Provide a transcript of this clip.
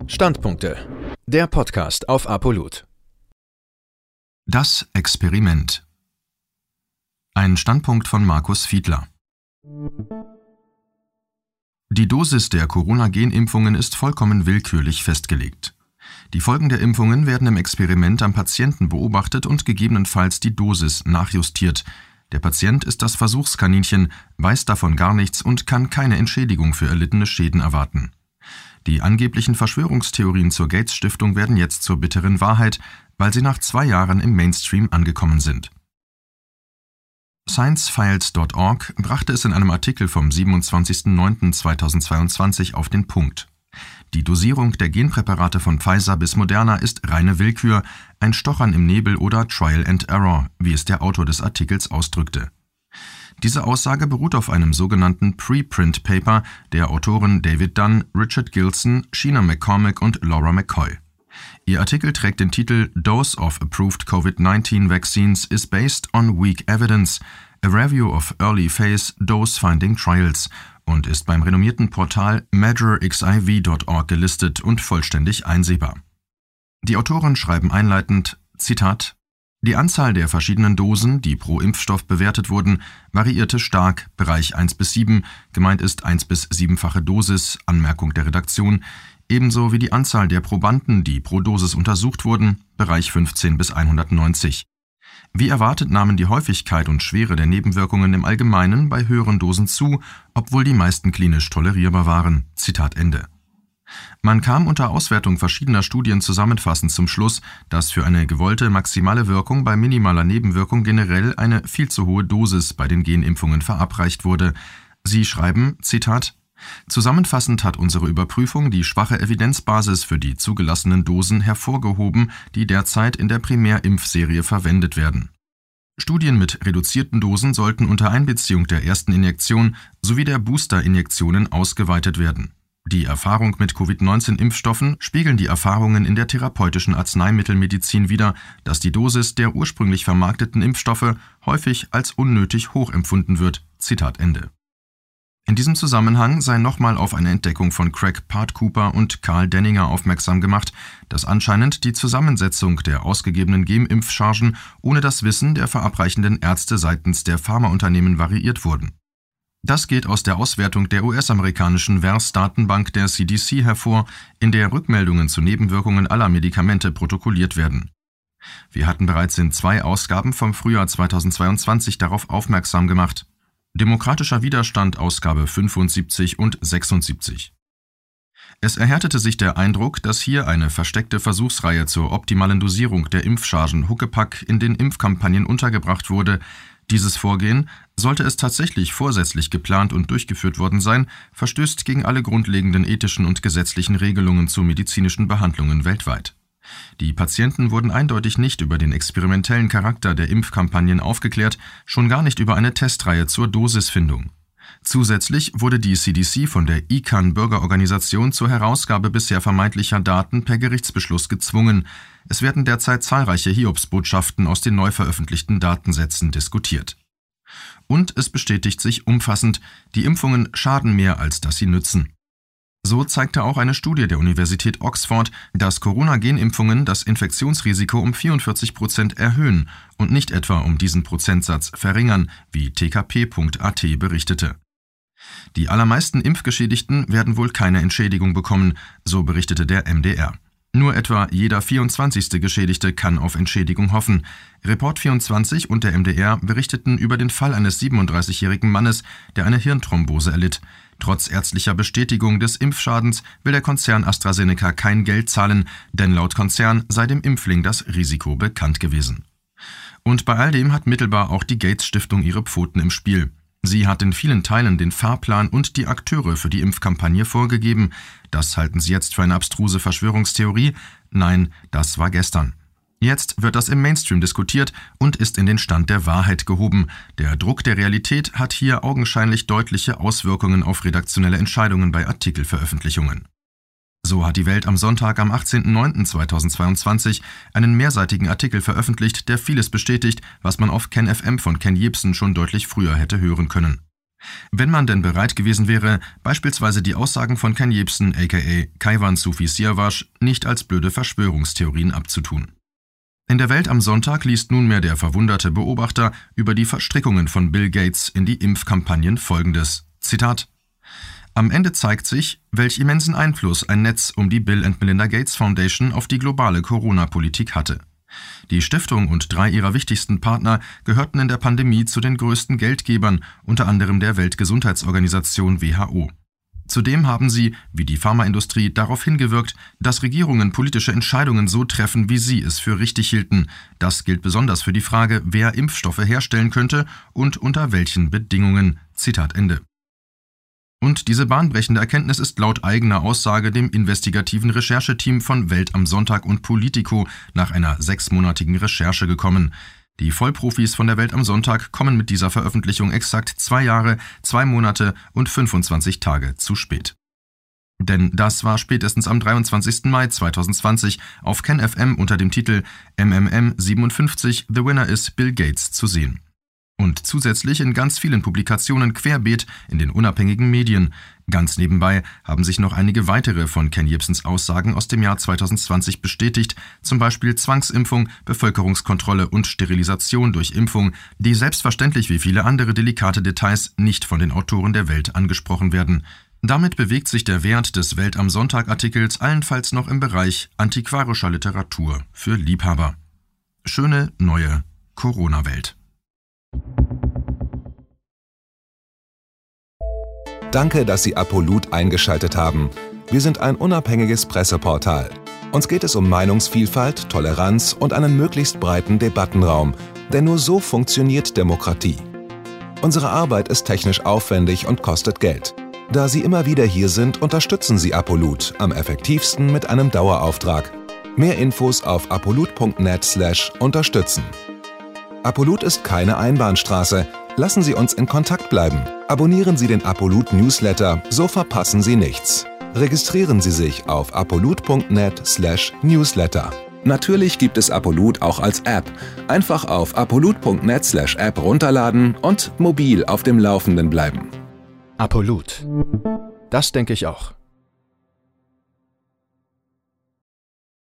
Standpunkte. Der Podcast auf Apolut. Das Experiment. Ein Standpunkt von Markus Fiedler. Die Dosis der Corona-Genimpfungen ist vollkommen willkürlich festgelegt. Die Folgen der Impfungen werden im Experiment am Patienten beobachtet und gegebenenfalls die Dosis nachjustiert. Der Patient ist das Versuchskaninchen, weiß davon gar nichts und kann keine Entschädigung für erlittene Schäden erwarten. Die angeblichen Verschwörungstheorien zur Gates-Stiftung werden jetzt zur bitteren Wahrheit, weil sie nach 2 Jahren im Mainstream angekommen sind. ScienceFiles.org brachte es in einem Artikel vom 27.09.2022 auf den Punkt. Die Dosierung der Genpräparate von Pfizer bis Moderna ist reine Willkür, ein Stochern im Nebel oder Trial and Error, wie es der Autor des Artikels ausdrückte. Diese Aussage beruht auf einem sogenannten Preprint-Paper der Autoren David Dunn, Richard Gilson, Sheena McCormick und Laura McCoy. Ihr Artikel trägt den Titel Dose of Approved COVID-19 Vaccines is based on weak evidence, a review of early phase dose-finding trials und ist beim renommierten Portal MeasureXIV.org gelistet und vollständig einsehbar. Die Autoren schreiben einleitend, Zitat, die Anzahl der verschiedenen Dosen, die pro Impfstoff bewertet wurden, variierte stark, Bereich 1 bis 7, gemeint ist 1 bis 7-fache Dosis, Anmerkung der Redaktion, ebenso wie die Anzahl der Probanden, die pro Dosis untersucht wurden, Bereich 15 bis 190. Wie erwartet nahmen die Häufigkeit und Schwere der Nebenwirkungen im Allgemeinen bei höheren Dosen zu, obwohl die meisten klinisch tolerierbar waren. Zitat Ende. Man kam unter Auswertung verschiedener Studien zusammenfassend zum Schluss, dass für eine gewollte maximale Wirkung bei minimaler Nebenwirkung generell eine viel zu hohe Dosis bei den Genimpfungen verabreicht wurde. Sie schreiben, Zitat, zusammenfassend hat unsere Überprüfung die schwache Evidenzbasis für die zugelassenen Dosen hervorgehoben, die derzeit in der Primärimpfserie verwendet werden. Studien mit reduzierten Dosen sollten unter Einbeziehung der ersten Injektion sowie der Booster-Injektionen ausgeweitet werden. Die Erfahrung mit Covid-19-Impfstoffen spiegeln die Erfahrungen in der therapeutischen Arzneimittelmedizin wider, dass die Dosis der ursprünglich vermarkteten Impfstoffe häufig als unnötig hoch empfunden wird. Zitat Ende. In diesem Zusammenhang sei nochmal auf eine Entdeckung von Craig Part-Cooper und Karl Denninger aufmerksam gemacht, dass anscheinend die Zusammensetzung der ausgegebenen Genimpfchargen ohne das Wissen der verabreichenden Ärzte seitens der Pharmaunternehmen variiert wurden. Das geht aus der Auswertung der US-amerikanischen VAERS-Datenbank der CDC hervor, in der Rückmeldungen zu Nebenwirkungen aller Medikamente protokolliert werden. Wir hatten bereits in 2 Ausgaben vom Frühjahr 2022 darauf aufmerksam gemacht. Demokratischer Widerstand, Ausgabe 75 und 76. Es erhärtete sich der Eindruck, dass hier eine versteckte Versuchsreihe zur optimalen Dosierung der Impfchargen Huckepack in den Impfkampagnen untergebracht wurde. Dieses Vorgehen, sollte es tatsächlich vorsätzlich geplant und durchgeführt worden sein, verstößt gegen alle grundlegenden ethischen und gesetzlichen Regelungen zu medizinischen Behandlungen weltweit. Die Patienten wurden eindeutig nicht über den experimentellen Charakter der Impfkampagnen aufgeklärt, schon gar nicht über eine Testreihe zur Dosisfindung. Zusätzlich wurde die CDC von der ICAN-Bürgerorganisation zur Herausgabe bisher vermeintlicher Daten per Gerichtsbeschluss gezwungen. Es werden derzeit zahlreiche Hiobsbotschaften aus den neu veröffentlichten Datensätzen diskutiert. Und es bestätigt sich umfassend, die Impfungen schaden mehr, als dass sie nützen. So zeigte auch eine Studie der Universität Oxford, dass Corona-Genimpfungen das Infektionsrisiko um 44% erhöhen und nicht etwa um diesen Prozentsatz verringern, wie tkp.at berichtete. Die allermeisten Impfgeschädigten werden wohl keine Entschädigung bekommen, so berichtete der MDR. Nur etwa jeder 24. Geschädigte kann auf Entschädigung hoffen. Report24 und der MDR berichteten über den Fall eines 37-jährigen Mannes, der eine Hirnthrombose erlitt. Trotz ärztlicher Bestätigung des Impfschadens will der Konzern AstraZeneca kein Geld zahlen, denn laut Konzern sei dem Impfling das Risiko bekannt gewesen. Und bei all dem hat mittelbar auch die Gates-Stiftung ihre Pfoten im Spiel. Sie hat in vielen Teilen den Fahrplan und die Akteure für die Impfkampagne vorgegeben. Das halten Sie jetzt für eine abstruse Verschwörungstheorie? Nein, das war gestern. Jetzt wird das im Mainstream diskutiert und ist in den Stand der Wahrheit gehoben. Der Druck der Realität hat hier augenscheinlich deutliche Auswirkungen auf redaktionelle Entscheidungen bei Artikelveröffentlichungen. So hat die Welt am Sonntag, am 18.09.2022, einen mehrseitigen Artikel veröffentlicht, der vieles bestätigt, was man auf KenFM von Ken Jebsen schon deutlich früher hätte hören können. Wenn man denn bereit gewesen wäre, beispielsweise die Aussagen von Ken Jebsen aka Kaivan Sufi Siavash nicht als blöde Verschwörungstheorien abzutun. In der Welt am Sonntag liest nunmehr der verwunderte Beobachter über die Verstrickungen von Bill Gates in die Impfkampagnen folgendes: Zitat: Am Ende zeigt sich, welch immensen Einfluss ein Netz um die Bill & Melinda Gates Foundation auf die globale Corona-Politik hatte. Die Stiftung und 3 ihrer wichtigsten Partner gehörten in der Pandemie zu den größten Geldgebern, unter anderem der Weltgesundheitsorganisation WHO. Zudem haben sie, wie die Pharmaindustrie, darauf hingewirkt, dass Regierungen politische Entscheidungen so treffen, wie sie es für richtig hielten. Das gilt besonders für die Frage, wer Impfstoffe herstellen könnte und unter welchen Bedingungen. Zitat Ende. Und diese bahnbrechende Erkenntnis ist laut eigener Aussage dem investigativen Rechercheteam von Welt am Sonntag und Politico nach einer 6-monatigen Recherche gekommen. Die Vollprofis von der Welt am Sonntag kommen mit dieser Veröffentlichung exakt 2 Jahre, 2 Monate und 25 Tage zu spät. Denn das war spätestens am 23. Mai 2020 auf KenFM unter dem Titel MMM 57 The Winner is Bill Gates zu sehen. Und zusätzlich in ganz vielen Publikationen querbeet in den unabhängigen Medien. Ganz nebenbei haben sich noch einige weitere von Ken Jebsens Aussagen aus dem Jahr 2020 bestätigt, zum Beispiel Zwangsimpfung, Bevölkerungskontrolle und Sterilisation durch Impfung, die selbstverständlich wie viele andere delikate Details nicht von den Autoren der Welt angesprochen werden. Damit bewegt sich der Wert des Welt am Sonntag-Artikels allenfalls noch im Bereich antiquarischer Literatur für Liebhaber. Schöne neue Corona-Welt. Danke, dass Sie Apolut eingeschaltet haben. Wir sind ein unabhängiges Presseportal. Uns geht es um Meinungsvielfalt, Toleranz und einen möglichst breiten Debattenraum, denn nur so funktioniert Demokratie. Unsere Arbeit ist technisch aufwendig und kostet Geld. Da Sie immer wieder hier sind, unterstützen Sie Apolut am effektivsten mit einem Dauerauftrag. Mehr Infos auf apolut.net/unterstützen. Apolut ist keine Einbahnstraße. Lassen Sie uns in Kontakt bleiben. Abonnieren Sie den Apolut Newsletter, so verpassen Sie nichts. Registrieren Sie sich auf apolut.net/newsletter. Natürlich gibt es Apolut auch als App. Einfach auf apolut.net/app runterladen und mobil auf dem Laufenden bleiben. Apolut. Das denke ich auch.